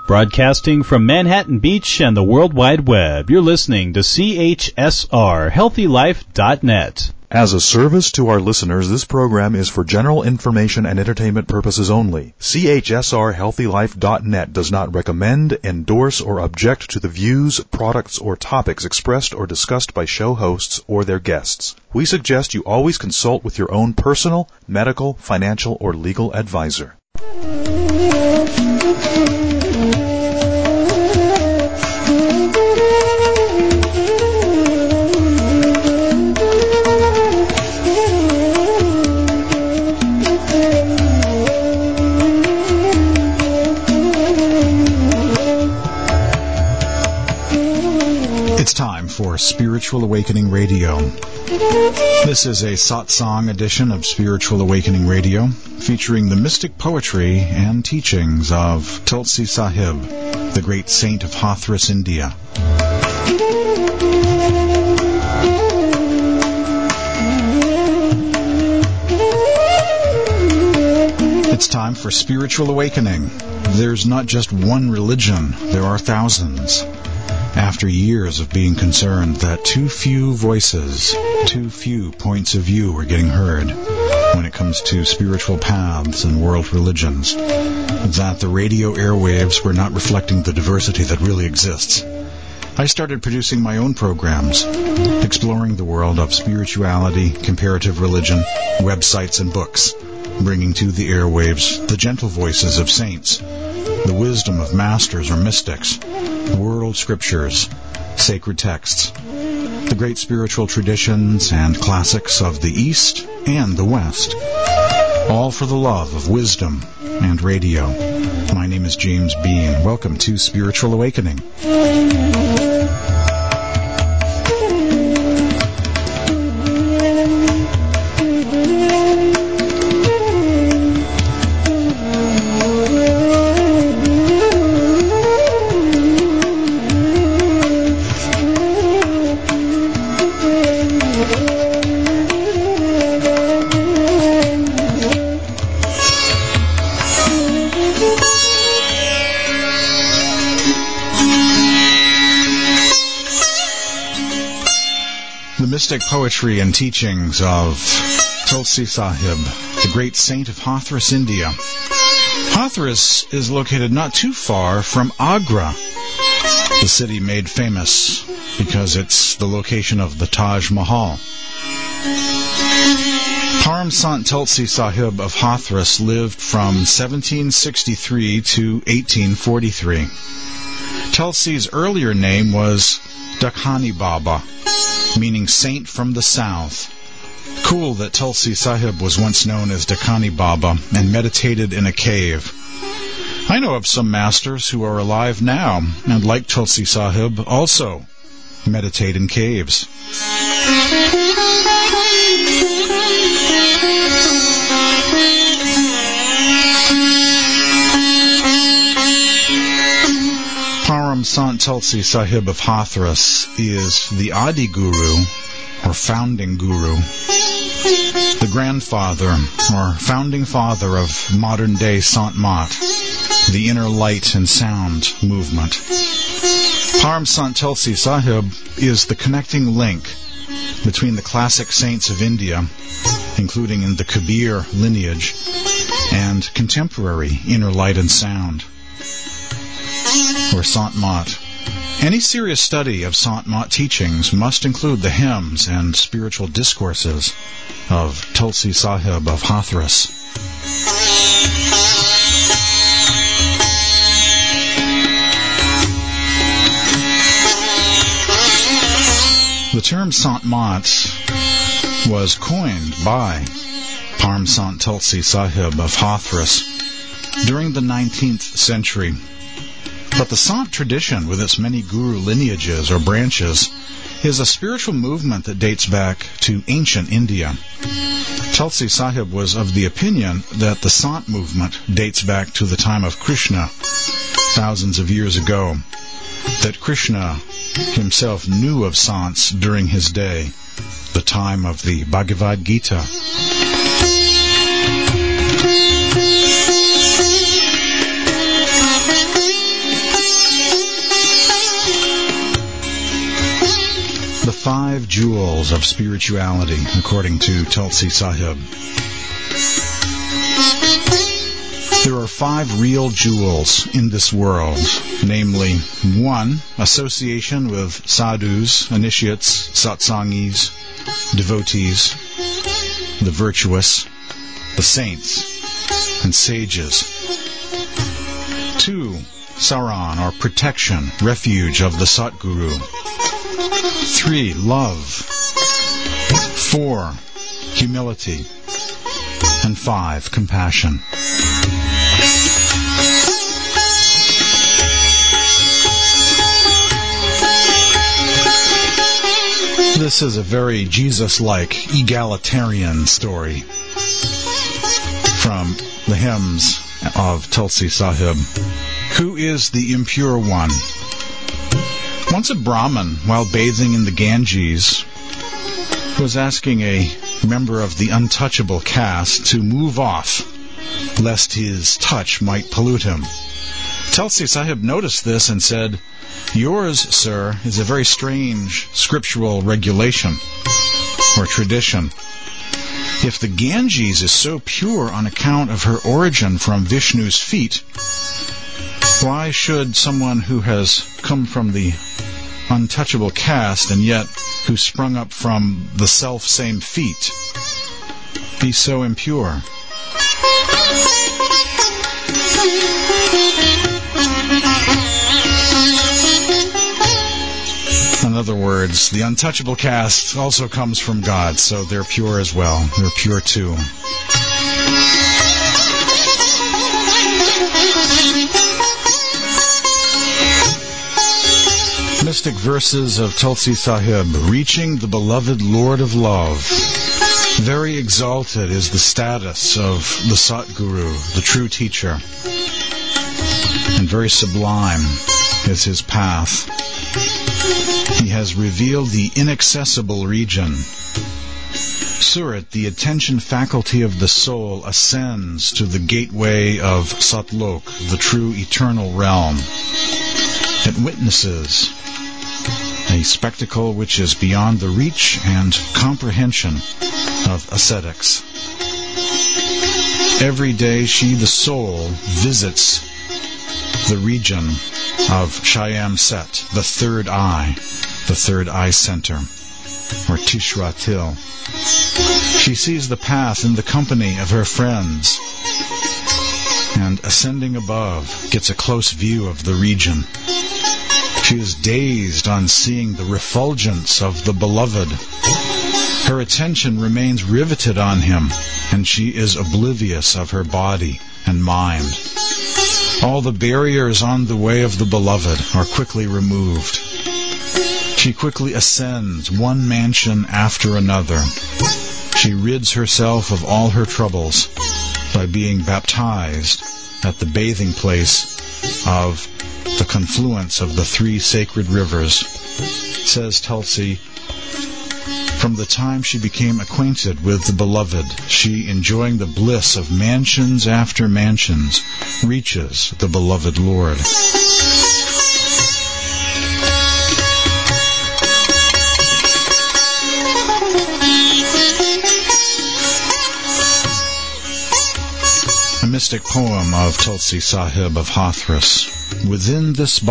Broadcasting from Manhattan Beach and the World Wide Web, you're listening to CHSR, HealthyLife.net. As a service to our listeners, this program is for general information and entertainment purposes only. CHSR HealthyLife.net does not recommend, endorse, or object to the views, products, or topics expressed or discussed by show hosts or their guests. We suggest you always consult with your own personal, medical, financial, or legal advisor. It's time for Spiritual Awakening Radio. This is a satsang edition of Spiritual Awakening Radio, featuring the mystic poetry and teachings of Tulsi Sahib, the great saint of Hathras, India. It's time for Spiritual Awakening. There's not just one religion, there are thousands. After years of being concerned that too few voices, too few points of view were getting heard when it comes to spiritual paths and world religions, that the radio airwaves were not reflecting the diversity that really exists, I started producing my own programs, exploring the world of spirituality, comparative religion, websites, and books, bringing to the airwaves the gentle voices of saints, the wisdom of masters or mystics, world scriptures, sacred texts, the great spiritual traditions and classics of the East and the West, all for the love of wisdom and radio. My name is James Bean. Welcome to Spiritual Awakening. Mystic poetry and teachings of Tulsi Sahib, the great saint of Hathras, India. Hathras is located not too far from Agra, the city made famous because it's the location of the Taj Mahal. Param Sant Tulsi Sahib of Hathras lived from 1763 to 1843. Tulsi's earlier name was Dakhani Baba, meaning saint from the south. Cool that Tulsi Sahib was once known as Dakhani Baba and meditated in a cave. I know of some masters who are alive now and, like Tulsi Sahib, also meditate in caves. Param Sant Tulsi Sahib of Hathras is the Adi Guru, or founding Guru, the grandfather, or founding father of modern-day Sant Mat, the inner light and sound movement. Param Sant Tulsi Sahib is the connecting link between the classic saints of India, including in the Kabir lineage, and contemporary inner light and sound, or Sant Mat. Any serious study of Sant Mat teachings must include the hymns and spiritual discourses of Tulsi Sahib of Hathras. The term Sant Mat was coined by Param Sant Tulsi Sahib of Hathras during the 19th century. But the Sant tradition, with its many guru lineages or branches, is a spiritual movement that dates back to ancient India. Tulsi Sahib was of the opinion that the Sant movement dates back to the time of Krishna, thousands of years ago, that Krishna himself knew of Sants during his day, the time of the Bhagavad Gita. 5 jewels of spirituality, according to Tulsi Sahib. There are 5 real jewels in this world, namely 1. Association with sadhus, initiates, satsangis, devotees, the virtuous, the saints, and sages. 2. Saran, or protection, refuge of the Satguru. 3. Love. 4. Humility. And 5. Compassion. This is a very Jesus-like, egalitarian story from the hymns of Tulsi Sahib. Who is the impure one? Once a Brahmin, while bathing in the Ganges, was asking a member of the untouchable caste to move off, lest his touch might pollute him. Tulsi Sahib noticed this and said, "Yours, sir, is a very strange scriptural regulation or tradition. If the Ganges is so pure on account of her origin from Vishnu's feet, why should someone who has come from the untouchable caste and yet who sprung up from the self-same feet be so impure?" In other words, the untouchable caste also comes from God, so they're pure as well. They're pure too. Mystic verses of Tulsi Sahib. Reaching the beloved Lord of Love. Very exalted is the status of the Satguru, the true teacher, and very sublime is his path. He has revealed the inaccessible region. Surat, the attention faculty of the soul, ascends to the gateway of Satlok, the true eternal realm. It witnesses a spectacle which is beyond the reach and comprehension of ascetics. Every day she, the soul, visits the region of Shyam Set, the third eye center, or Tishra Til. She sees the path in the company of her friends, and ascending above, gets a close view of the region. She is dazed on seeing the refulgence of the beloved. Her attention remains riveted on him, and she is oblivious of her body and mind. All the barriers on the way of the beloved are quickly removed. She quickly ascends one mansion after another. She rids herself of all her troubles by being baptized at the bathing place of the confluence of the 3 sacred rivers. Says Tulsi, from the time she became acquainted with the beloved, she, enjoying the bliss of mansions after mansions, reaches the beloved Lord. A mystic poem of Tulsi Sahib of Hathras. Within this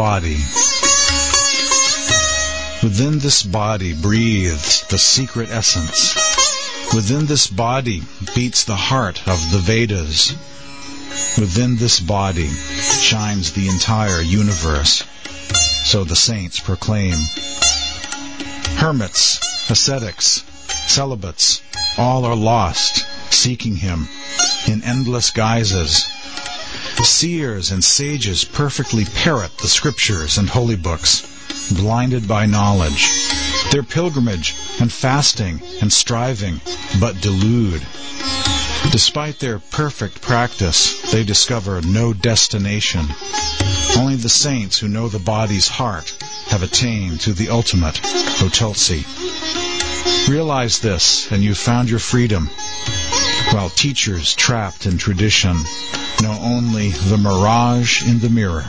body breathes the secret essence. Within this body beats the heart of the Vedas. Within this body shines the entire universe. So the saints proclaim. Hermits, ascetics, celibates, all are lost, seeking him in endless guises. Seers and sages perfectly parrot the scriptures and holy books, blinded by knowledge. Their pilgrimage and fasting and striving but delude. Despite their perfect practice, they discover no destination. Only the saints who know the body's heart have attained to the ultimate, O Tulsi. Realize this, and you've found your freedom, while teachers trapped in tradition know only the mirage in the mirror.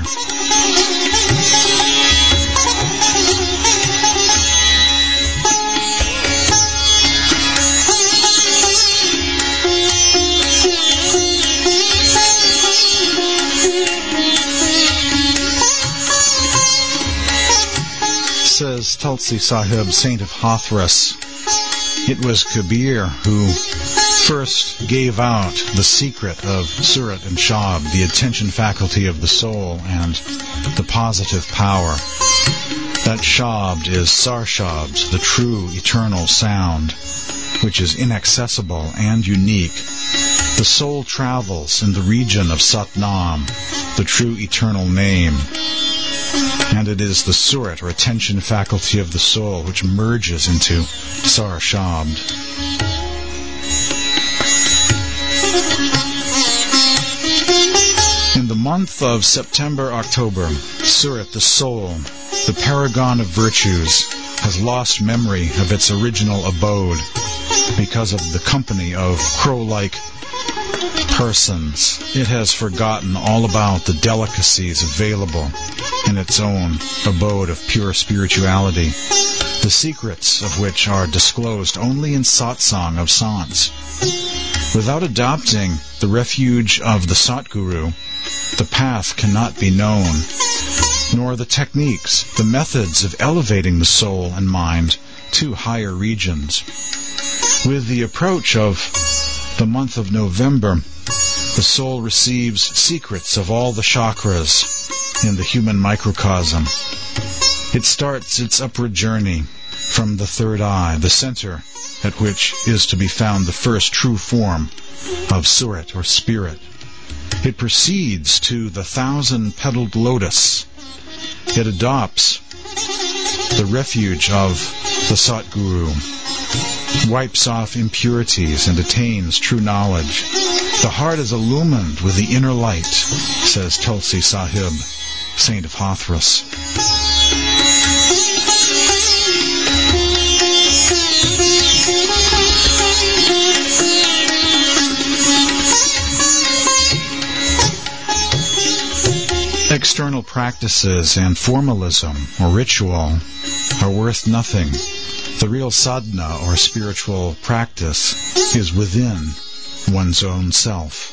Says Tulsi Sahib, saint of Hathras, it was Kabir who first gave out the secret of Surat and Shabd, the attention faculty of the soul, and the positive power. That Shabd is Sar Shabd, the true eternal sound, which is inaccessible and unique. The soul travels in the region of Sat Nam, the true eternal name. And it is the Surat, or attention faculty of the soul, which merges into Sar Shabd. In the month of September-October, Surat, the soul, the paragon of virtues, has lost memory of its original abode because of the company of crow-like persons. It has forgotten all about the delicacies available in its own abode of pure spirituality, the secrets of which are disclosed only in satsang of sants. Without adopting the refuge of the Satguru, the path cannot be known, nor the techniques, the methods of elevating the soul and mind to higher regions. With the approach of the month of November, the soul receives secrets of all the chakras in the human microcosm. It starts its upward journey from the third eye, the center at which is to be found the first true form of Surat, or spirit. It proceeds to the 1,000-petaled lotus. It adopts the refuge of the Satguru, wipes off impurities, and attains true knowledge. The heart is illumined with the inner light, says Tulsi Sahib, saint of Hathras. External practices and formalism or ritual are worth nothing. The real sadhana, or spiritual practice, is within one's own self.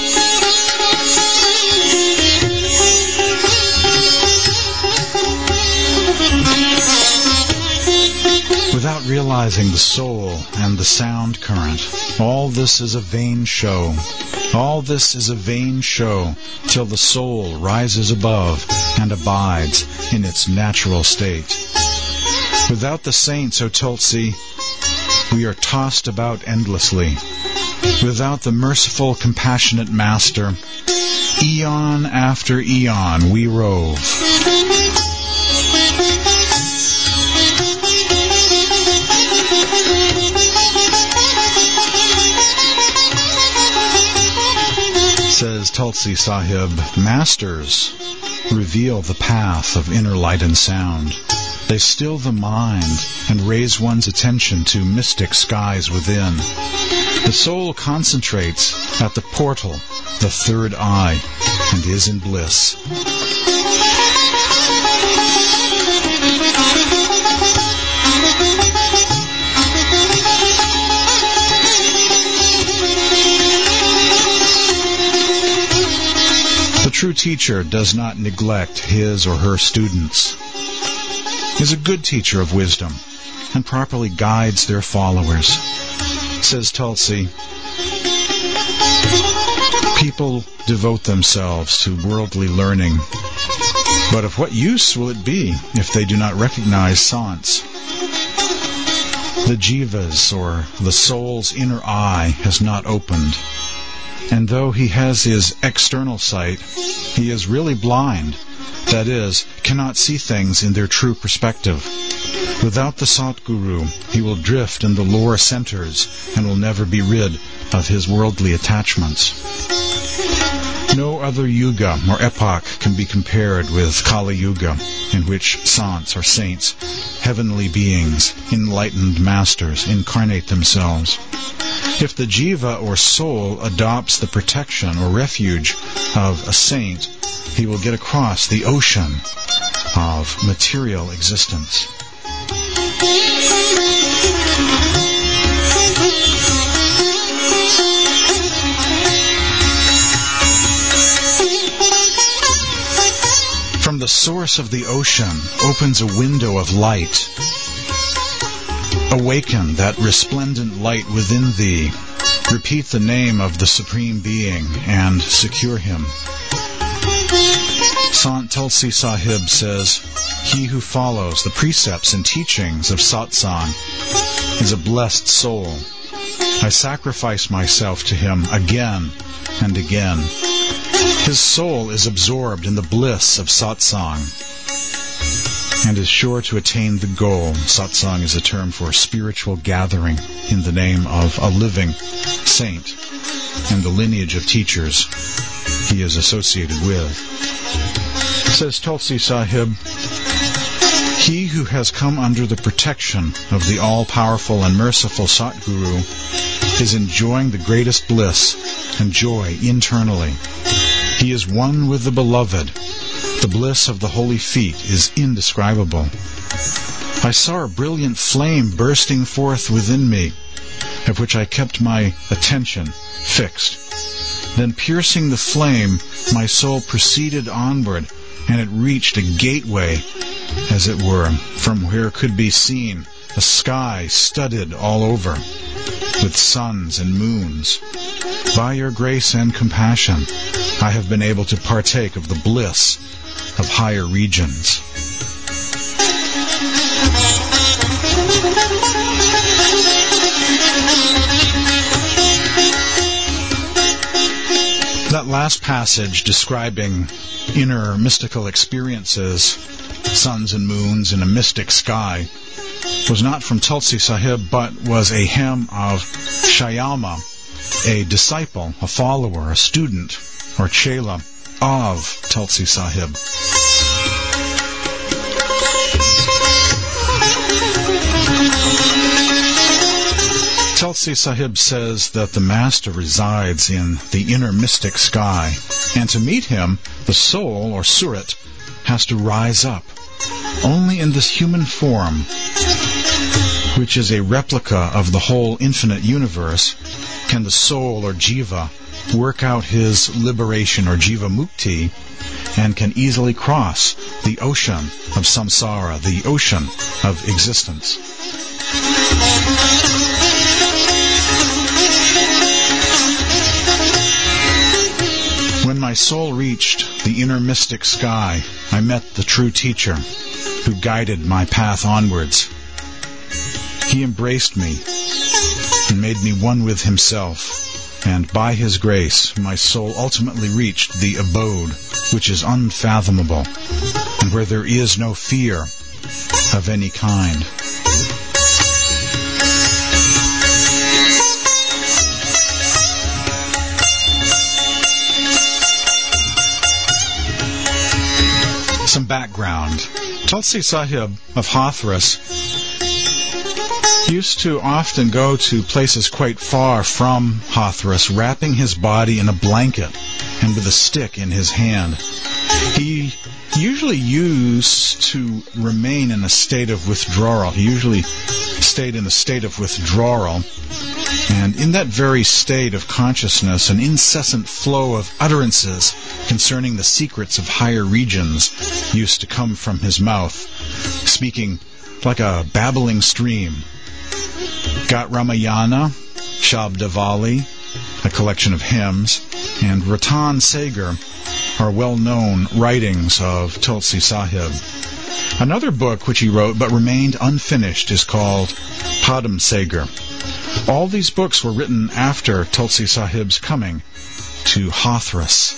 Without realizing the soul and the sound current, all this is a vain show. All this is a vain show till the soul rises above and abides in its natural state. Without the saints, O Tulsi, we are tossed about endlessly. Without the merciful, compassionate Master, eon after eon we rove. Says Tulsi Sahib, masters reveal the path of inner light and sound. They still the mind and raise one's attention to mystic skies within. The soul concentrates at the portal, the third eye, and is in bliss. The true teacher does not neglect his or her students, is a good teacher of wisdom, and properly guides their followers. Says Tulsi, people devote themselves to worldly learning, but of what use will it be if they do not recognize sants? The jivas, or the soul's inner eye, has not opened, and though he has his external sight, he is really blind, that is, cannot see things in their true perspective. Without the Satguru, he will drift in the lower centers and will never be rid of his worldly attachments. No other yuga or epoch can be compared with Kali Yuga, in which sants or saints, heavenly beings, enlightened masters, incarnate themselves. If the jiva or soul adopts the protection or refuge of a saint, he will get across the ocean of material existence. From the source of the ocean opens a window of light. Awaken that resplendent light within thee. Repeat the name of the Supreme Being and secure him. Sant Tulsi Sahib says, he who follows the precepts and teachings of satsang is a blessed soul. I sacrifice myself to him again and again. His soul is absorbed in the bliss of satsang and is sure to attain the goal. Satsang is a term for spiritual gathering in the name of a living saint and the lineage of teachers he is associated with. Says Tulsi Sahib, he who has come under the protection of the all-powerful and merciful Satguru is enjoying the greatest bliss and joy internally. He is one with the beloved. The bliss of the holy feet is indescribable. I saw a brilliant flame bursting forth within me, of which I kept my attention fixed. Then piercing the flame, my soul proceeded onward, and it reached a gateway, as it were, from where could be seen a sky studded all over with suns and moons. By your grace and compassion, I have been able to partake of the bliss of higher regions. That last passage describing inner mystical experiences, suns and moons in a mystic sky, was not from Tulsi Sahib, but was a hymn of Shyama, a disciple, a follower, a student, or chela of Tulsi Sahib. Tulsi Sahib says that the Master resides in the inner mystic sky, and to meet him, the soul, or surat, has to rise up. Only in this human form, which is a replica of the whole infinite universe, can the soul, or jiva, work out his liberation, or jiva mukti, and can easily cross the ocean of samsara, the ocean of existence. When my soul reached the inner mystic sky, I met the true teacher who guided my path onwards. He embraced me and made me one with himself, and by his grace my soul ultimately reached the abode which is unfathomable and where there is no fear of any kind. Some background. Tulsi Sahib of Hathras used to often go to places quite far from Hathras, wrapping his body in a blanket and with a stick in his hand. He usually used to remain in a state of withdrawal. He usually stayed in a state of withdrawal, and in that very state of consciousness, an incessant flow of utterances concerning the secrets of higher regions used to come from his mouth, speaking like a babbling stream. Gat Ramayana, Shabdavali, a collection of hymns, and Ratan Sagar are well-known writings of Tulsi Sahib. Another book which he wrote but remained unfinished is called Padam Sagar. All these books were written after Tulsi Sahib's coming to Hathras.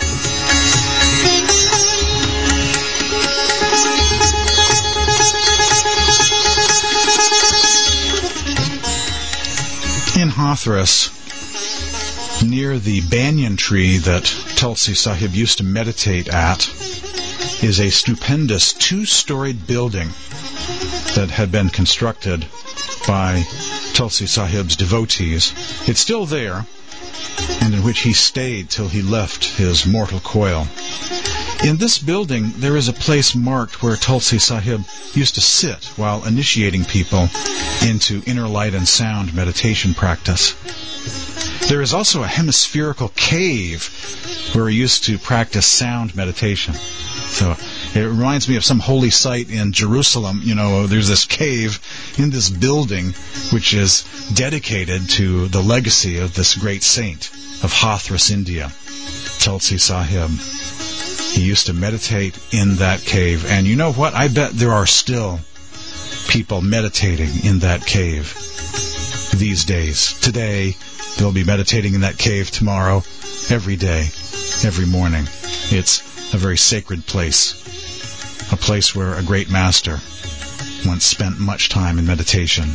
In Hathras, near the banyan tree that Tulsi Sahib used to meditate at, is a stupendous two-storied building that had been constructed by Tulsi Sahib's devotees. It's still there, and in which he stayed till he left his mortal coil. In this building, there is a place marked where Tulsi Sahib used to sit while initiating people into inner light and sound meditation practice. There is also a hemispherical cave where he used to practice sound meditation. So it reminds me of some holy site in Jerusalem. You know, there's this cave in this building which is dedicated to the legacy of this great saint of Hathras, India, Tulsi Sahib. He used to meditate in that cave. And you know what? I bet there are still people meditating in that cave these days. Today, they'll be meditating in that cave tomorrow, every day, every morning. It's a very sacred place, a place where a great master once spent much time in meditation.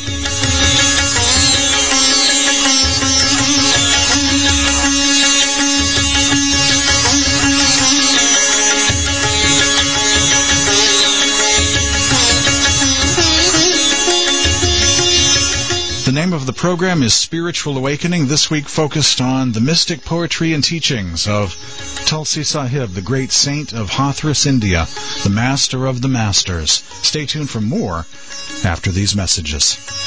The name of the program is Spiritual Awakening, this week focused on the mystic poetry and teachings of Tulsi Sahib, the great saint of Hathras, India, the master of the masters. Stay tuned for more after these messages.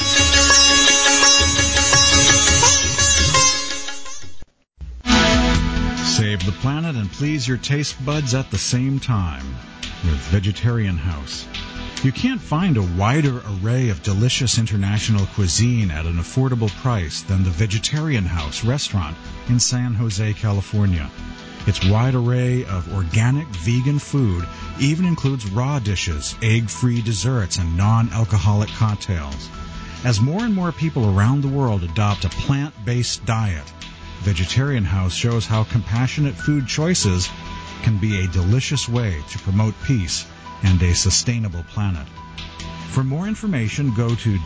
Save the planet and please your taste buds at the same time with Vegetarian House. You can't find a wider array of delicious international cuisine at an affordable price than the Vegetarian House restaurant in San Jose, California. Its wide array of organic vegan food even includes raw dishes, egg-free desserts, and non-alcoholic cocktails. As more and more people around the world adopt a plant-based diet, Vegetarian House shows how compassionate food choices can be a delicious way to promote peace and a sustainable planet. For more information, go to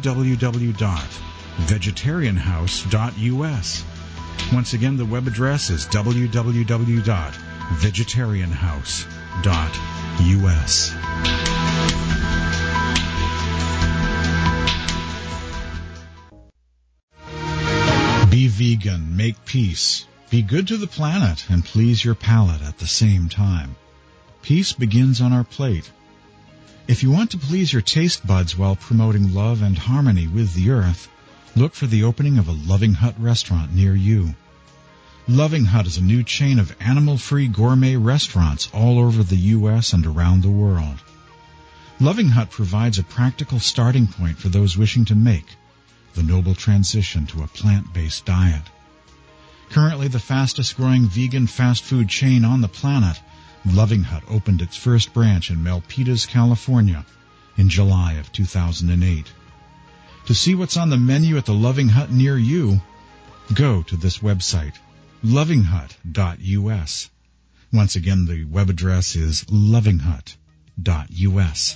www.vegetarianhouse.us. Once again, the web address is www.vegetarianhouse.us. Be vegan, make peace, be good to the planet, and please your palate at the same time. Peace begins on our plate. If you want to please your taste buds while promoting love and harmony with the earth, look for the opening of a Loving Hut restaurant near you. Loving Hut is a new chain of animal-free gourmet restaurants all over the U.S. and around the world. Loving Hut provides a practical starting point for those wishing to make the noble transition to a plant-based diet. Currently the fastest-growing vegan fast food chain on the planet, Loving Hut opened its first branch in Milpitas, California in July of 2008. To see what's on the menu at the Loving Hut near you, go to this website, lovinghut.us. Once again, the web address is lovinghut.us.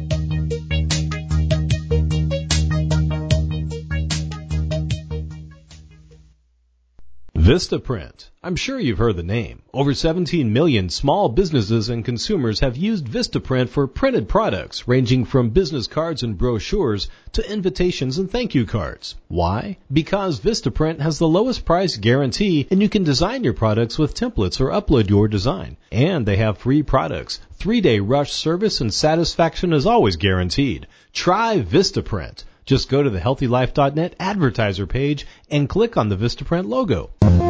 Vistaprint. I'm sure you've heard the name. Over 17 million small businesses and consumers have used Vistaprint for printed products, ranging from business cards and brochures to invitations and thank you cards. Why? Because Vistaprint has the lowest price guarantee, and you can design your products with templates or upload your design. And they have free products. 3-day rush service and satisfaction is always guaranteed. Try Vistaprint. Just go to the HealthyLife.net advertiser page and click on the Vistaprint logo.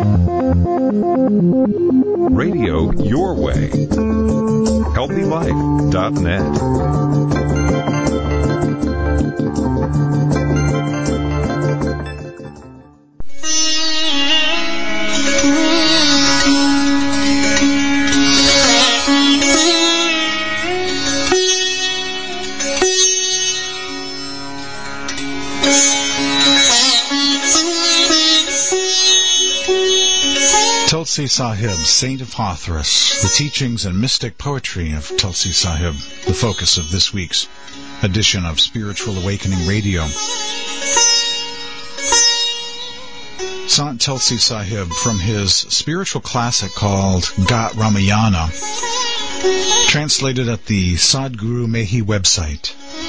Radio your way. HealthyLife.net. Tulsi Sahib, Saint of Hathras, the teachings and mystic poetry of Tulsi Sahib, the focus of this week's edition of Spiritual Awakening Radio. Sant Tulsi Sahib, from his spiritual classic called Gat Ramayana, translated at the Sadhguru Mehi website.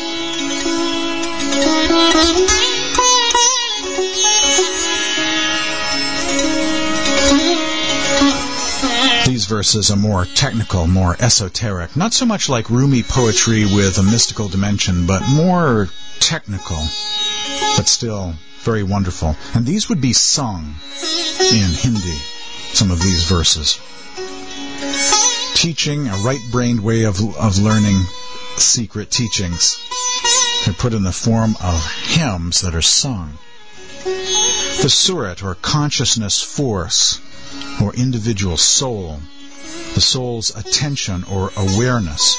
These verses are more technical, more esoteric, not so much like Rumi poetry with a mystical dimension, but more technical, but still very wonderful. And these would be sung in Hindi, some of these verses. teaching, a right-brained way of learning secret teachings. They're put in the form of hymns that are sung. The surat, or consciousness force, or individual soul, the soul's attention or awareness,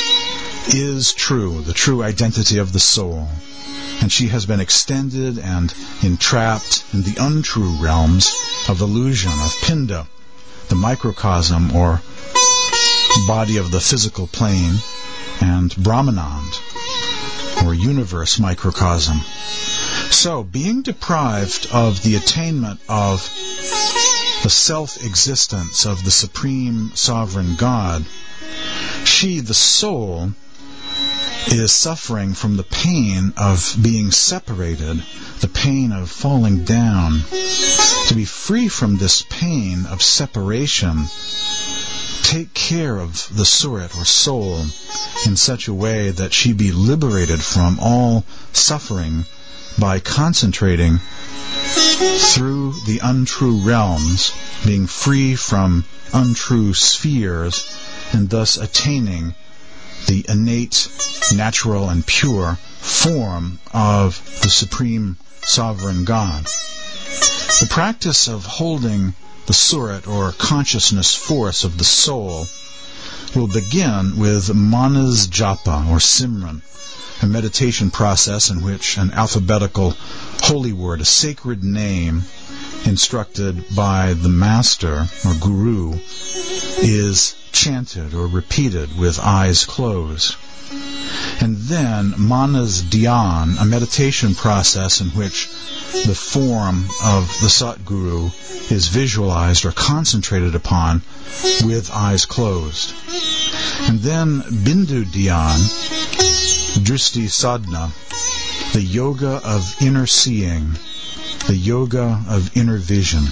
is true, the true identity of the soul. And she has been extended and entrapped in the untrue realms of illusion, of Pinda, the microcosm or body of the physical plane, and Brahmanand, or universe microcosm. So, being deprived of the attainment of the self-existence of the Supreme Sovereign God, she, the soul, is suffering from the pain of being separated, the pain of falling down. To be free from this pain of separation, take care of the surat or soul in such a way that she be liberated from all suffering by concentrating through the untrue realms, being free from untrue spheres, and thus attaining the innate, natural, and pure form of the Supreme Sovereign God. The practice of holding the surat, or consciousness force of the soul, will begin with Manas Japa, or Simran, a meditation process in which an alphabetical holy word, a sacred name, instructed by the master or guru, is chanted or repeated with eyes closed. And then Manas Dhyan, a meditation process in which the form of the Satguru is visualized or concentrated upon with eyes closed. And then Bindu Dhyan, Drishti Sadhana, the yoga of inner seeing, the yoga of inner vision,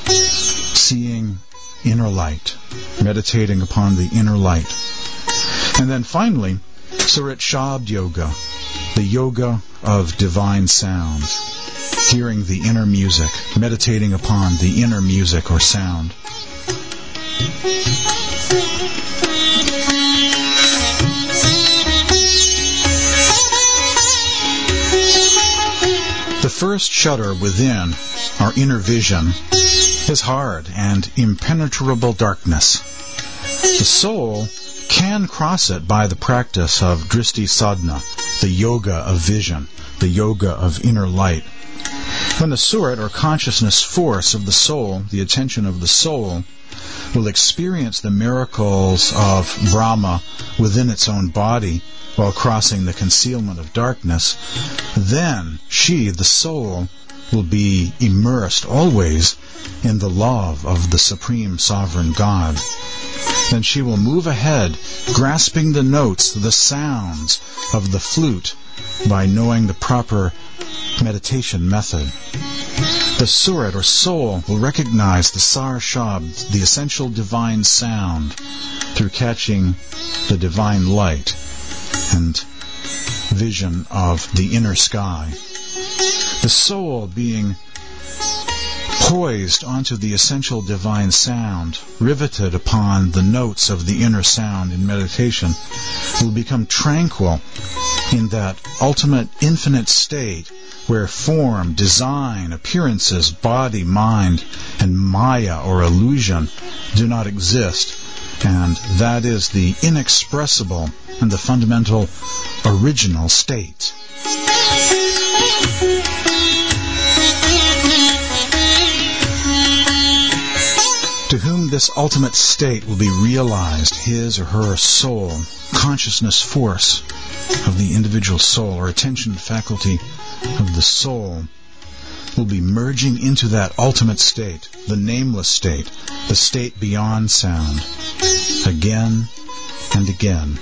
seeing inner light, meditating upon the inner light. And then finally, Surat Shabd Yoga, the yoga of divine sounds, hearing the inner music, meditating upon the inner music or sound. The first shutter within our inner vision is hard and impenetrable darkness. The soul can cross it by the practice of Drishti Sadhana, the yoga of vision, the yoga of inner light. When the surat, or consciousness force of the soul, the attention of the soul, will experience the miracles of Brahma within its own body while crossing the concealment of darkness, then she, the soul, will be immersed always in the love of the Supreme Sovereign God. Then she will move ahead, grasping the notes, the sounds of the flute, by knowing the proper meditation method. The surat, or soul, will recognize the Sar Shabd, the essential divine sound, through catching the divine light and vision of the inner sky. The soul, being poised onto the essential divine sound, riveted upon the notes of the inner sound in meditation, will become tranquil in that ultimate infinite state where form, design, appearances, body, mind, and maya, or illusion, do not exist. And that is the inexpressible and the fundamental original state. To whom this ultimate state will be realized, his or her soul, consciousness force of the individual soul, or attention faculty of the soul, will be merging into that ultimate state, the nameless state, the state beyond sound, again and again.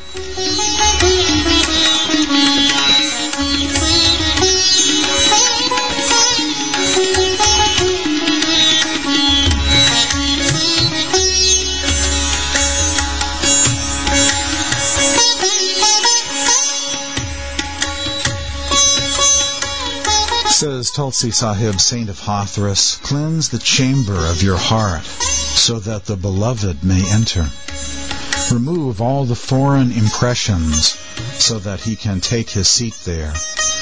Says Tulsi Sahib, Saint of Hathras, cleanse the chamber of your heart so that the beloved may enter. remove all the foreign impressions so that he can take his seat there.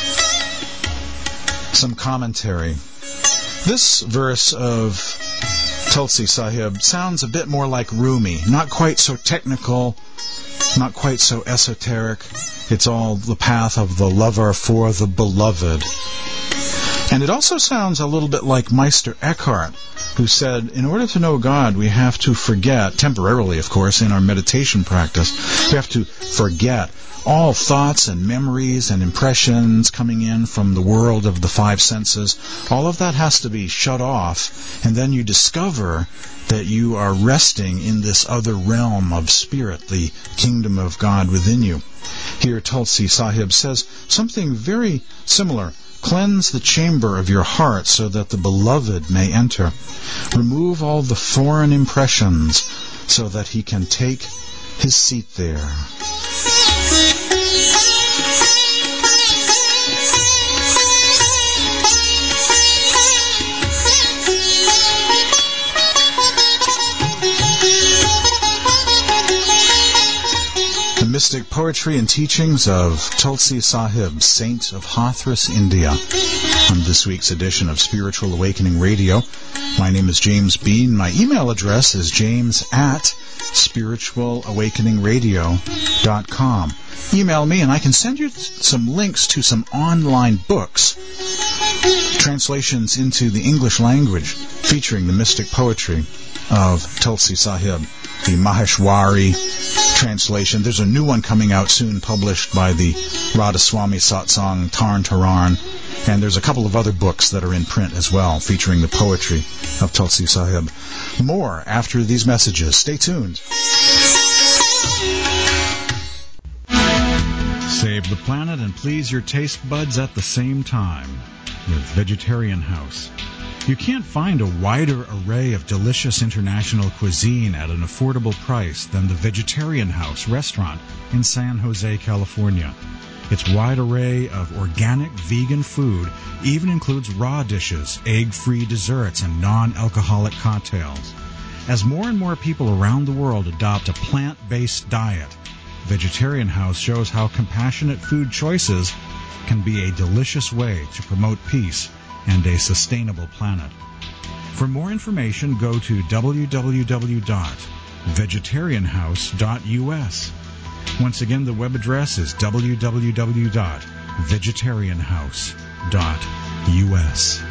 Some commentary. This verse of Tulsi Sahib sounds a bit more like Rumi, not quite so technical, not quite so esoteric. It's all the path of the lover for the beloved. And it also sounds a little bit like Meister Eckhart, who said, in order to know God, we have to forget, temporarily, of course, in our meditation practice, we have to forget all thoughts and memories and impressions coming in from the world of the five senses. All of that has to be shut off, and then you discover that you are resting in this other realm of spirit, the kingdom of God within you. Here Tulsi Sahib says something very similar. Cleanse the chamber of your heart so that the beloved may enter. Remove all the foreign impressions so that he can take his seat there. The mystic poetry and teachings of Tulsi Sahib, Saint of Hathras, India. On this week's edition of Spiritual Awakening Radio, my name is James Bean. My email address is james@spiritualawakeningradio.com. Email me and I can send you some links to some online books, translations into the English language featuring the mystic poetry of Tulsi Sahib, the Maheshwari translation. There's a new one coming out soon, published by the Radhaswami Satsang Tarn Taran, and there's a couple of other books that are in print as well, featuring the poetry of Tulsi Sahib. More after these messages. Stay tuned. Save the planet and please your taste buds at the same time with Vegetarian House. You can't find a wider array of delicious international cuisine at an affordable price than the Vegetarian House restaurant in San Jose, California. Its wide array of organic vegan food even includes raw dishes, egg-free desserts, and non-alcoholic cocktails. As more and more people around the world adopt a plant-based diet, Vegetarian House shows how compassionate food choices can be a delicious way to promote peace and a sustainable planet. For more information, go to www.vegetarianhouse.us. Once again, the web address is www.vegetarianhouse.us.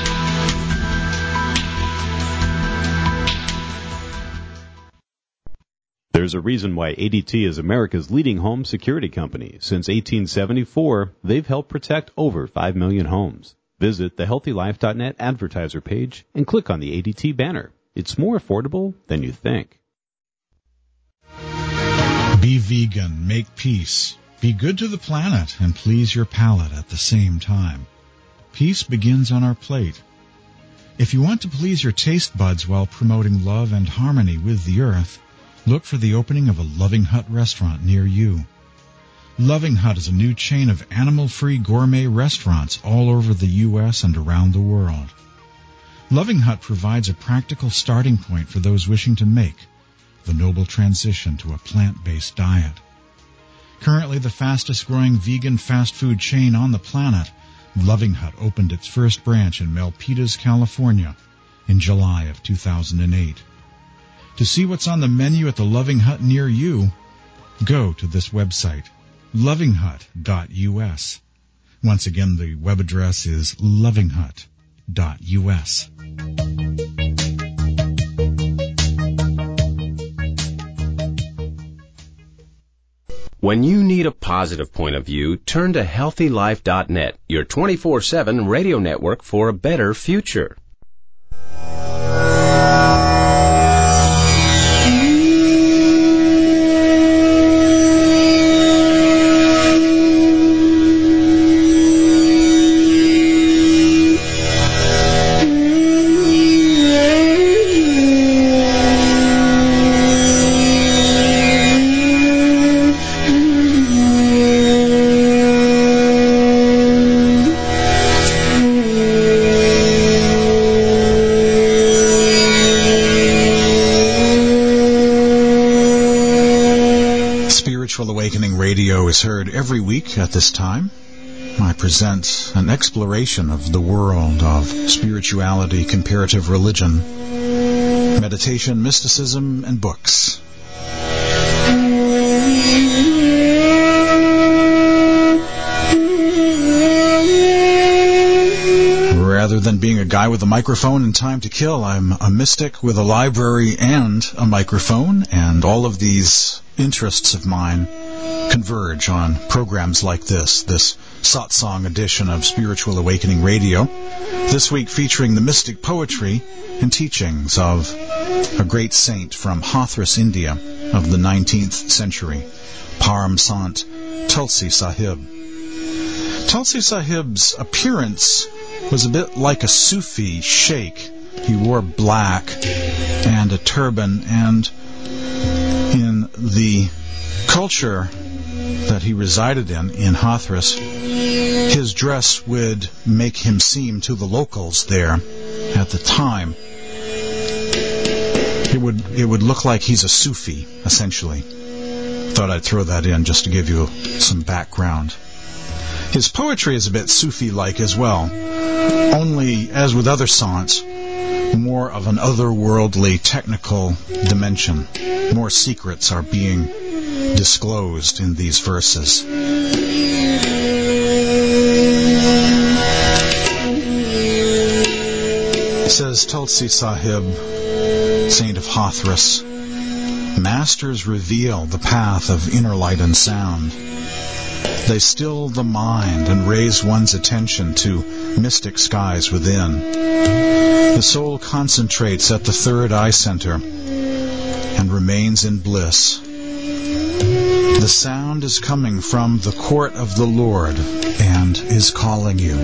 There's a reason why ADT is America's leading home security company. Since 1874, they've helped protect over 5 million homes. Visit the HealthyLife.net advertiser page and click on the ADT banner. It's more affordable than you think. Be vegan, make peace. Be good to the planet and please your palate at the same time. Peace begins on our plate. If you want to please your taste buds while promoting love and harmony with the earth, look for the opening of a Loving Hut restaurant near you. Loving Hut is a new chain of animal-free gourmet restaurants all over the U.S. and around the world. Loving Hut provides a practical starting point for those wishing to make the noble transition to a plant-based diet. Currently the fastest-growing vegan fast food chain on the planet, Loving Hut opened its first branch in Milpitas, California in July of 2008. To see what's on the menu at the Loving Hut near you, go to this website, lovinghut.us. Once again, the web address is lovinghut.us. When you need a positive point of view, turn to HealthyLife.net, your 24/7 radio network for a better future. Spiritual Awakening Radio is heard every week at this time. I present an exploration of the world of spirituality, comparative religion, meditation, mysticism, and books. Rather than being a guy with a microphone and time to kill, I'm a mystic with a library and a microphone, and all of these interests of mine converge on programs like this satsang edition of Spiritual Awakening Radio, this week featuring the mystic poetry and teachings of a great saint from Hathras, India of the 19th century, Param Sant Tulsi Sahib. Tulsi Sahib's appearance was a bit like a Sufi sheikh. He wore black and a turban, and in the culture that he resided in Hathras, his dress would make him seem to the locals there at the time, it would look like he's a Sufi, essentially. Thought I'd throw that in just to give you some background. His poetry is a bit Sufi-like as well, only, as with other saints, more of an otherworldly technical dimension. More secrets are being disclosed in these verses. Says Tulsi Sahib, saint of Hathras, masters reveal the path of inner light and sound. They still the mind and raise one's attention to mystic skies within. The soul concentrates at the third eye center and remains in bliss. The sound is coming from the court of the Lord and is calling you.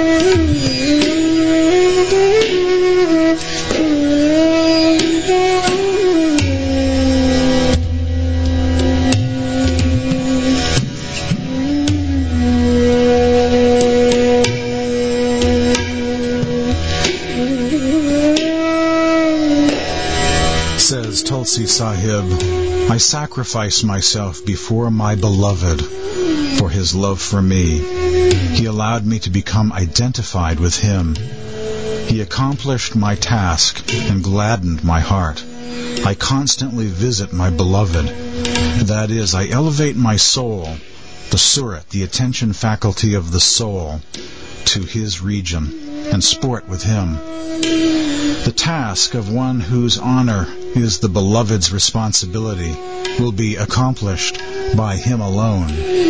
Says Tulsi Sahib, I sacrifice myself before my beloved for his love for me. He allowed me to become identified with him. He accomplished my task and gladdened my heart. I constantly visit my beloved. That is, I elevate my soul, the surat, the attention faculty of the soul, to his region and sport with him. The task of one whose honor is the beloved's responsibility will be accomplished by him alone.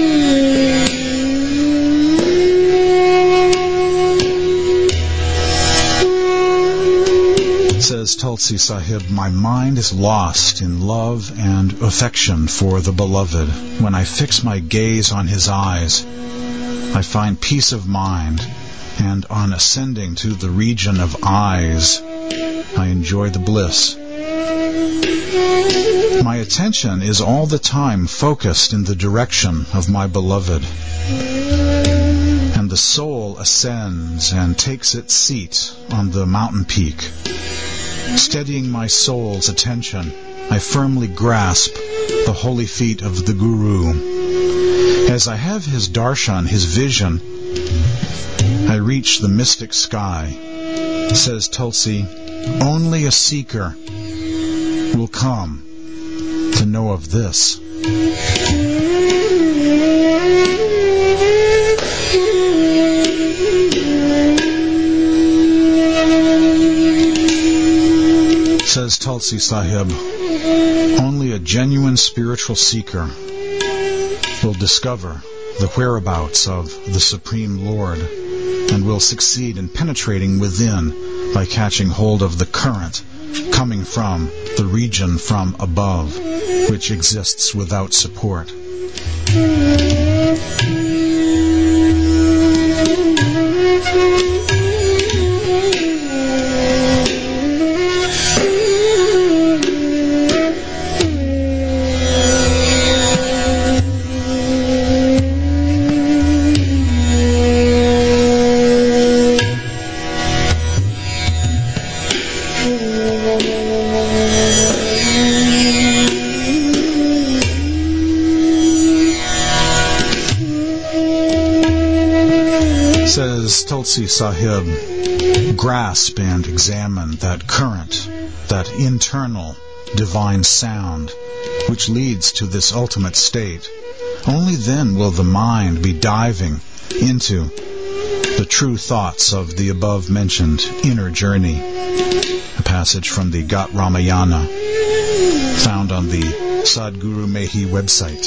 Says Tulsi Sahib, my mind is lost in love and affection for the beloved. When I fix my gaze on his eyes, I find peace of mind, and on ascending to the region of eyes, I enjoy the bliss. My attention is all the time focused in the direction of my beloved, and the soul ascends and takes its seat on the mountain peak. Steadying my soul's attention, I firmly grasp the holy feet of the Guru. As I have his darshan, his vision, I reach the mystic sky. Says Tulsi, only a seeker will come to know of this. Says Tulsi Sahib, only a genuine spiritual seeker will discover the whereabouts of the Supreme Lord and will succeed in penetrating within by catching hold of the current coming from the region from above, which exists without support. Says Tulsi Sahib, grasp and examine that current, that internal divine sound, which leads to this ultimate state. Only then will the mind be diving into the true thoughts of the above-mentioned inner journey. A passage from the Gat Ramayana, found on the Sadhguru Mehi website.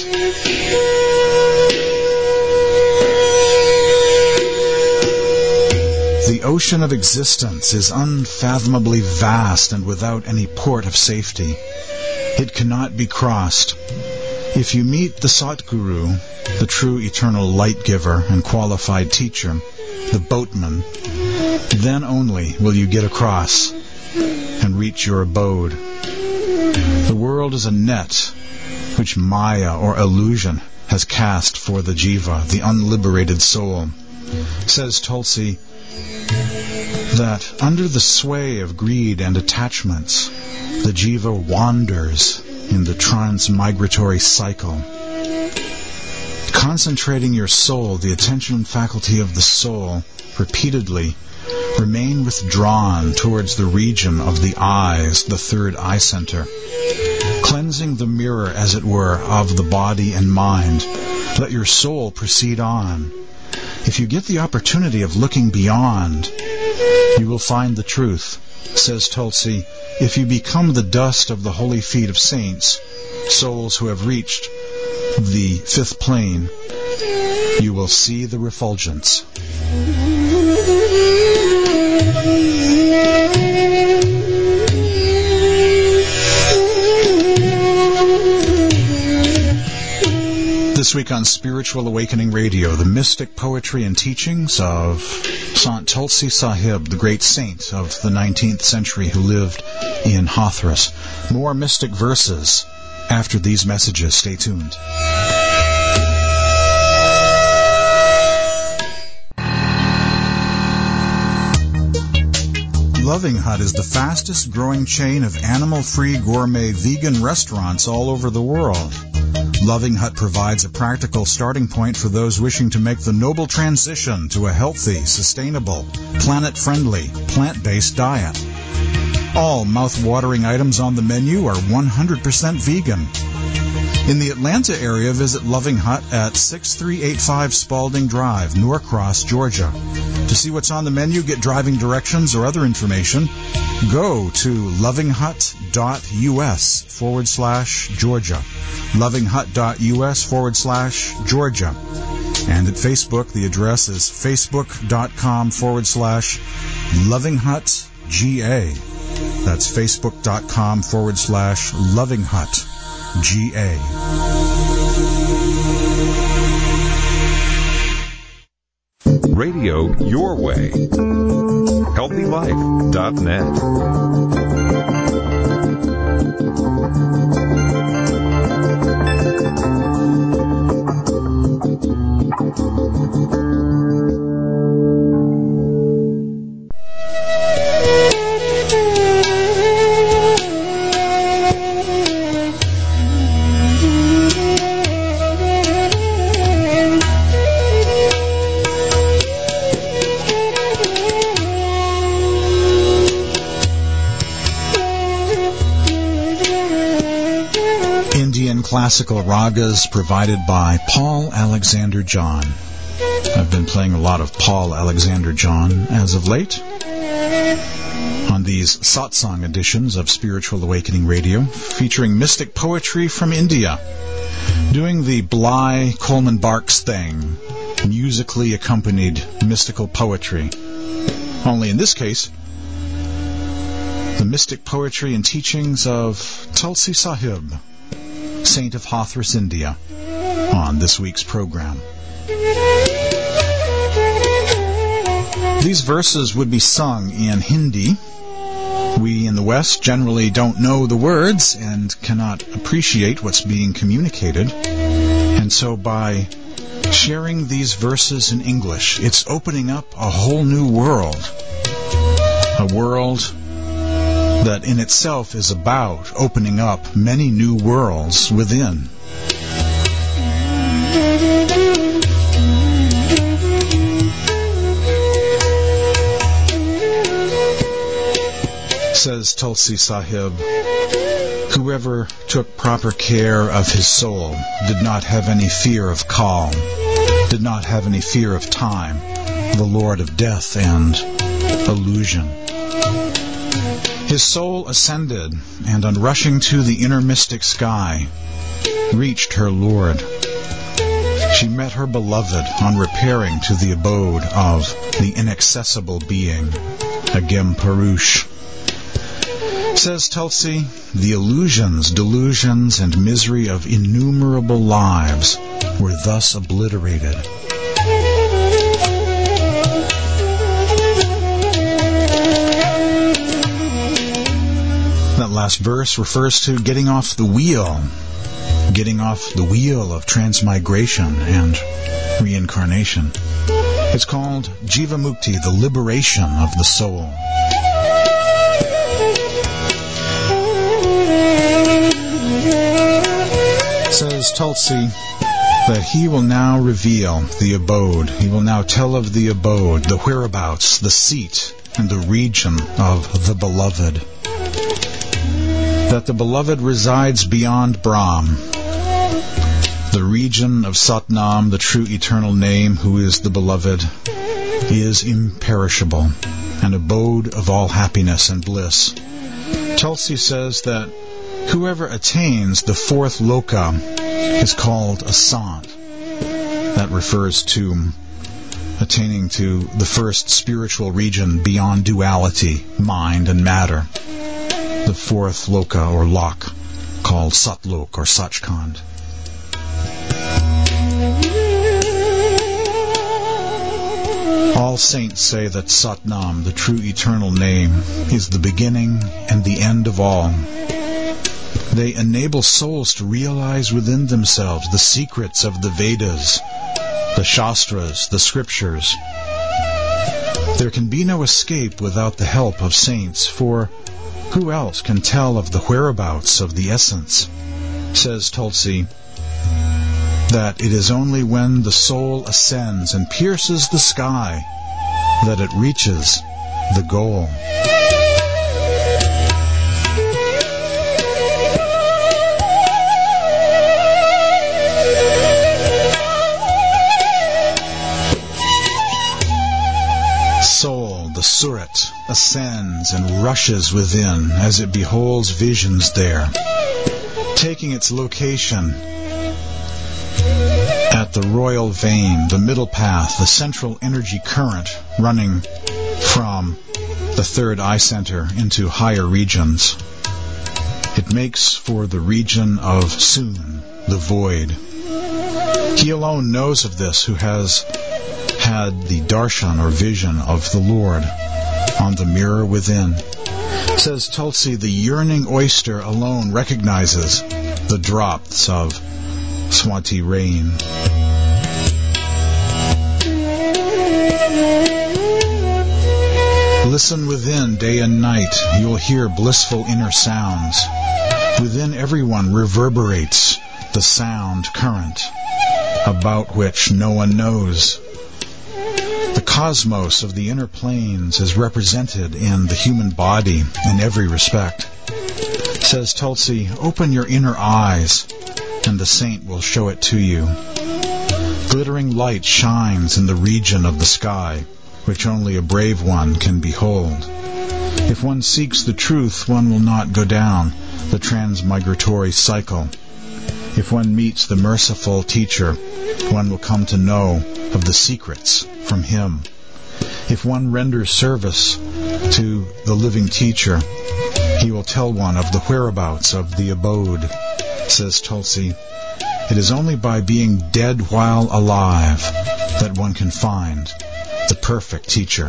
The ocean of existence is unfathomably vast and without any port of safety. It cannot be crossed. If you meet the Satguru, the true eternal light giver and qualified teacher, the boatman, then only will you get across and reach your abode. The world is a net which Maya or illusion has cast for the jiva, the unliberated soul. Says Tulsi that under the sway of greed and attachments, the jiva wanders in the transmigratory cycle. Concentrating your soul, the attention faculty of the soul, repeatedly, remain withdrawn towards the region of the eyes, the third eye center, cleansing the mirror, as it were, of the body and mind. Let your soul proceed on. If you get the opportunity of looking beyond, you will find the truth. Says Tulsi, if you become the dust of the holy feet of saints, souls who have reached the fifth plane, you will see the refulgence. This week on Spiritual Awakening Radio, the mystic poetry and teachings of Sant Tulsi Sahib, the great saint of the 19th century who lived in Hathras. More mystic verses after these messages. Stay tuned. Loving Hut is the fastest growing chain of animal-free gourmet vegan restaurants all over the world. Loving Hut provides a practical starting point for those wishing to make the noble transition to a healthy, sustainable, planet-friendly, plant-based diet. All mouth-watering items on the menu are 100% vegan. In the Atlanta area, visit Loving Hut at 6385 Spalding Drive, Norcross, Georgia. To see what's on the menu, get driving directions or other information, go to lovinghut.us/Georgia. lovinghut.us/Georgia. And at Facebook, the address is facebook.com/lovinghutga. That's facebook.com/lovinghutga. Radio your way. HealthyLife.net. Classical ragas provided by Paul Alexander John. I've been playing a lot of Paul Alexander John as of late on these satsang editions of Spiritual Awakening Radio, featuring mystic poetry from India, doing the Bly Coleman Barks thing, musically accompanied mystical poetry. Only in this case, the mystic poetry and teachings of Tulsi Sahib, Saint of Hathras, India, on this week's program. These verses would be sung in Hindi. We in the West generally don't know the words and cannot appreciate what's being communicated. And so by sharing these verses in English, it's opening up a whole new world. A world that in itself is about opening up many new worlds within. Says Tulsi Sahib, whoever took proper care of his soul did not have any fear of Kal, did not have any fear of time, the Lord of death and illusion. His soul ascended, and on rushing to the inner mystic sky, reached her Lord. She met her beloved on repairing to the abode of the inaccessible being, Agem Parush. Says Tulsi, the illusions, delusions, and misery of innumerable lives were thus obliterated. That last verse refers to getting off the wheel of transmigration and reincarnation. It's called Jiva Mukti, the liberation of the soul. Says Tulsi that he will now reveal the abode. He will now tell of the abode, the whereabouts, the seat, and the region of the beloved. That the beloved resides beyond Brahm, the region of Satnam, the true eternal name, who is the beloved, is imperishable, an abode of all happiness and bliss. Tulsi says that whoever attains the fourth loka is called a sant. That refers to attaining to the first spiritual region beyond duality, mind and matter. The fourth loka or lok, called Satlok or Sachkhand. All saints say that Satnam, the true eternal name, is the beginning and the end of all. They enable souls to realize within themselves the secrets of the Vedas, the Shastras, the Scriptures. There can be no escape without the help of saints, for who else can tell of the whereabouts of the essence? Says Tulsi that it is only when the soul ascends and pierces the sky that it reaches the goal. Soul, the Surat, ascends and rushes within as it beholds visions there, taking its location at the royal vein, the middle path, the central energy current running from the third eye center into higher regions. It makes for the region of Soon, the void. He alone knows of this who has had the darshan or vision of the Lord on the mirror within. Says Tulsi, the yearning oyster alone recognizes the drops of Swati rain. Listen within day and night. You will hear blissful inner sounds. Within everyone reverberates the sound current about which no one knows. The cosmos of the inner planes is represented in the human body in every respect. Says Tulsi, open your inner eyes and the saint will show it to you. Glittering light shines in the region of the sky, which only a brave one can behold. If one seeks the truth, one will not go down the transmigratory cycle. If one meets the merciful teacher, one will come to know of the secrets from him. If one renders service to the living teacher, he will tell one of the whereabouts of the abode. Says Tulsi, it is only by being dead while alive that one can find the perfect teacher.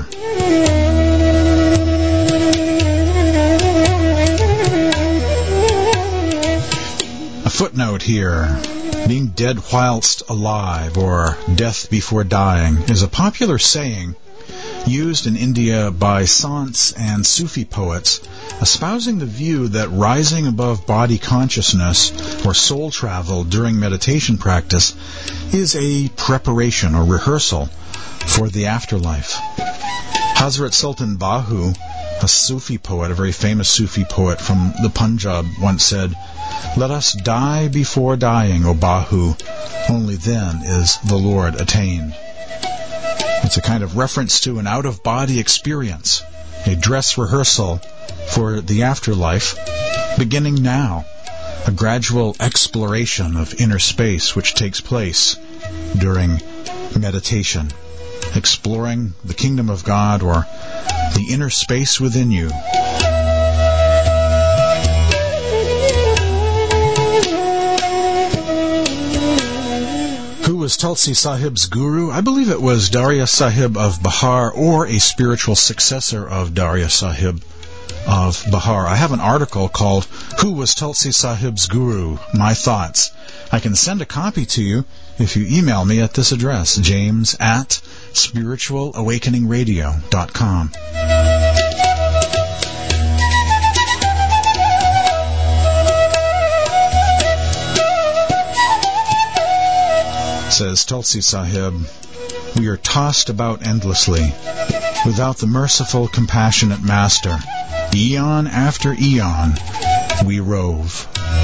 A footnote here. Being dead whilst alive, or death before dying, is a popular saying used in India by sants and Sufi poets, espousing the view that rising above body consciousness or soul travel during meditation practice is a preparation or rehearsal for the afterlife. Hazrat Sultan Bahu A Sufi poet, a very famous Sufi poet from the Punjab, once said, "Let us die before dying, O Bahu. Only then is the Lord attained." It's a kind of reference to an out-of-body experience, a dress rehearsal for the afterlife, beginning now, a gradual exploration of inner space which takes place during meditation, exploring the kingdom of God or the inner space within you. Who was Tulsi Sahib's guru? I believe it was Darya Sahib of Bihar, or a spiritual successor of Darya Sahib of Bihar. I have an article called "Who was Tulsi Sahib's Guru? My Thoughts." I can send a copy to you if you email me at this address, james@spiritualawakeningradio.com. Says Tulsi Sahib, "We are tossed about endlessly, without the merciful, compassionate Master. Eon after eon, we rove."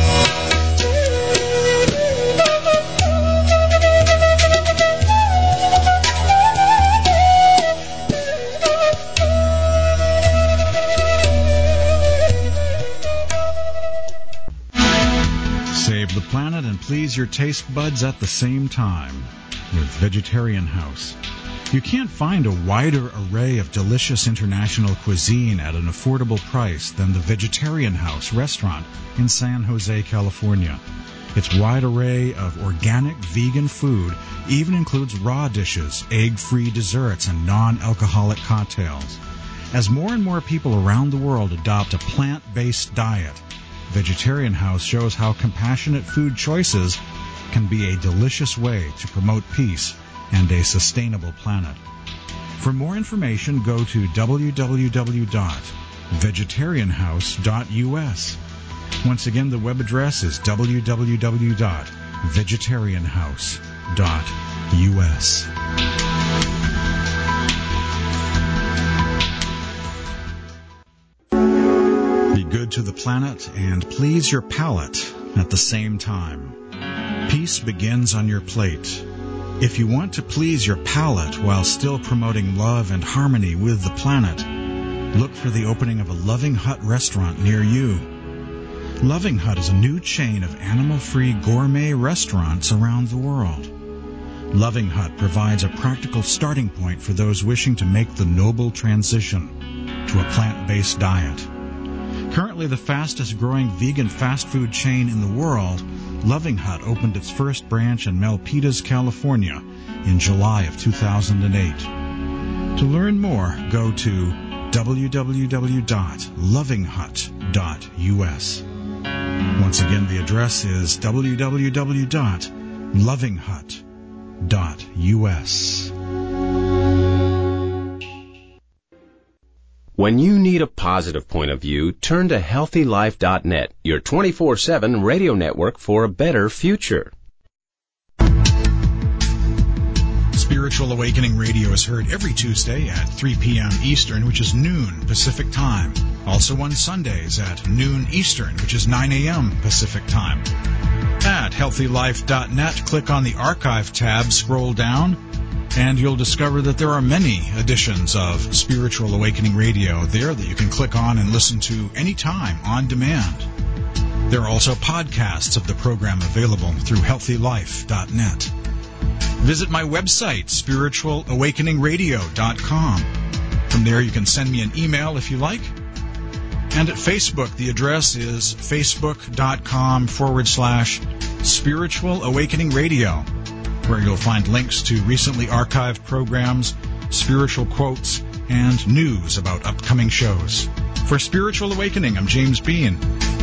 Save the planet and please your taste buds at the same time with Vegetarian House. You can't find a wider array of delicious international cuisine at an affordable price than the Vegetarian House restaurant in San Jose, California. Its wide array of organic vegan food even includes raw dishes, egg-free desserts, and non-alcoholic cocktails. As more and more people around the world adopt a plant-based diet, Vegetarian House shows how compassionate food choices can be a delicious way to promote peace and a sustainable planet. For more information, go to www.vegetarianhouse.us. Once again, the web address is www.vegetarianhouse.us. Be good to the planet and please your palate at the same time. Peace begins on your plate. If you want to please your palate while still promoting love and harmony with the planet, look for the opening of a Loving Hut restaurant near you. Loving Hut is a new chain of animal-free gourmet restaurants around the world. Loving Hut provides a practical starting point for those wishing to make the noble transition to a plant-based diet. Currently the fastest-growing vegan fast food chain in the world, Loving Hut opened its first branch in Milpitas, California in July of 2008. To learn more, go to www.lovinghut.us. Once again, the address is www.lovinghut.us. When you need a positive point of view, turn to HealthyLife.net, your 24/7 radio network for a better future. Spiritual Awakening Radio is heard every Tuesday at 3 p.m. Eastern, which is noon Pacific Time. Also on Sundays at noon Eastern, which is 9 a.m. Pacific Time. At HealthyLife.net, click on the Archive tab, scroll down, and you'll discover that there are many editions of Spiritual Awakening Radio there that you can click on and listen to anytime on demand. There are also podcasts of the program available through HealthyLife.net. Visit my website, spiritualawakeningradio.com. From there you can send me an email if you like. And at Facebook, the address is facebook.com/Spiritual Awakening Radio, where you'll find links to recently archived programs, spiritual quotes, and news about upcoming shows. For Spiritual Awakening, I'm James Bean.